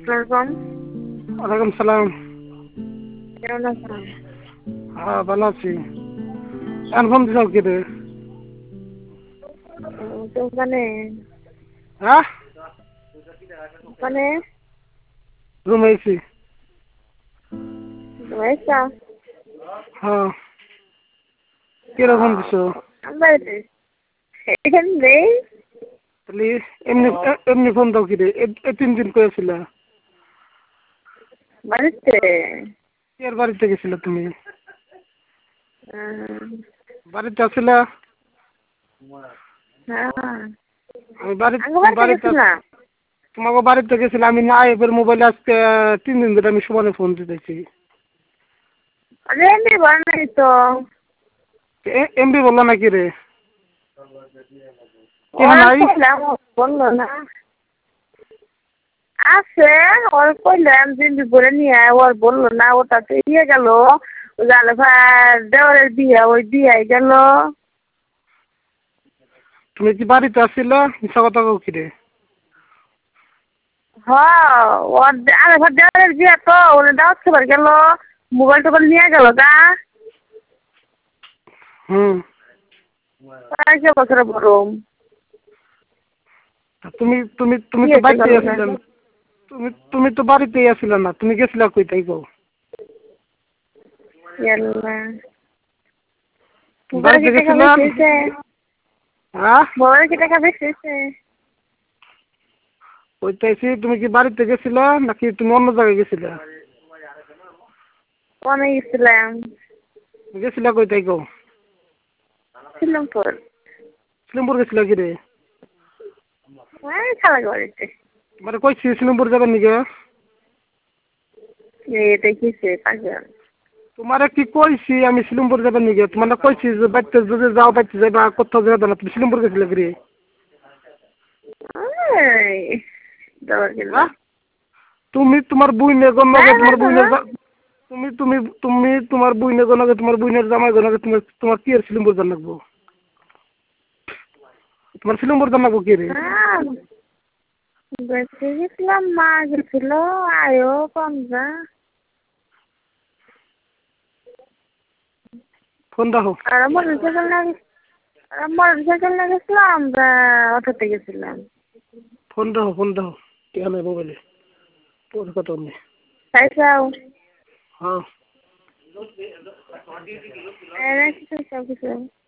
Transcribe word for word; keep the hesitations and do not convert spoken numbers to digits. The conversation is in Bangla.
আসসালামু ওয়ালাইকুম সালাম। কেমন আছেন? হ্যাঁ ভালো আছি। এখন ফোন দিছাও কি রে? দোকানে হ্যাঁ দোকানে রুমে আইছি। রয়েছা হ্যাঁ কিরকম দিছো? বাড়িতে এখানে নেই। তাহলে এমনি এমনি ফোন দাও কি রে? এ তিন দিন করেছিল। বাড়িতে এর বাড়িতে গেছিল তুমি? আহ, বাড়িতে আসিল? হ্যাঁ আমি বাড়ি আগে বাড়িতে বাড়িতে গেছিলাম। তোমাকে বাড়িতে গেছিলাম আমি না এবার মোবাইলে আজকে তিন দিন ধরে আমি সমানে ফোন দিতেছি। আরে এমনি বানাই তো এমবি বললো নাকি রে? কেন ওরা নাই? কইলাম ও বললো না আছে। ওর কইলাম জিন্দি করে নিয়ে আয়, ওর বললো না। ওটা তো ইয়ে গেল জালে ভাই দেওয়ারের বিয়ে, ওই বিয়ে গেল। তুমি কি বাড়িতে আসছিল? মিশা কথা কও কি রে? হ্যাঁ ওর আরে ভাই দেওয়ারের বিয়ে তো ওরা দাওয়াত খাবার গেল, মোবাইল টোবাইল নিয়ে গেল গা। হুম কয়েক বছর বরং তুমি তুমি তুমি তো বিয়েতে বাড়িতেই গেল না। আসিলে না। তুমি তুমি তো বাড়িতেই আসিলে না, তুমি গেছিলা কই তাই কও? ইয়াল্লা মোবাইলে বাড়িতে কি টাকা গেছিলা? বেশি হয়েছে? হ্যাঁ মোবাইলে কি টাকা বেশি হয়েছে? কইতেছি তুমি কি বাড়িতে গেছিলা নাকি তুমি অন্য জায়গায় গেছিলা? অনেক গেছিলাম গেছিলা কই তাই কও? শ্রীলঙ্কর সিলিমপুর গেছিলা কি রে? ওই খালা বাড়িতে। মানে কইছি সিলিমপুর যাবেন নিকে? এই দেখিছে পাঁচজন। তোমারে কি কইছি আমি সিলিমপুর যাবেন নিকে? তোমার না কইছি যে বাড়িতে যদি যাও বাড়িতে যাইবা কোথাও যাবে না, তুমি সিলিমপুর গেছিলা কি রে? এই দেওয়ার গেল হ্যাঁ তুমি তোমার বুইনে গন্নগে যাই তোমার বলবো না। বুইনের জা- তুমি তুমি তুমি তোমার বুইনে গন্নগে তোমার বুইনের জামাই গন্নগে তোমার তোমার কি আর সিলিমপুর যান লাগবো? তোমার সিলিমপুর যান লাগবো কি রে? হ্যাঁ বেঁচে গেছিলাম, মা গেছিল আয়ো কমজা। ফোন রাখো। আর মোটর সাইকেল না আর মোটর সাইকেল না গেছিলাম, আমরা অটোতে গেছিলাম। ফোন রাখো ফোন রাখো টিয়া নাই মোবাইলে পরে কথা নেই। খাইছাও? হ্যাঁ এনে কিছু সব কিছু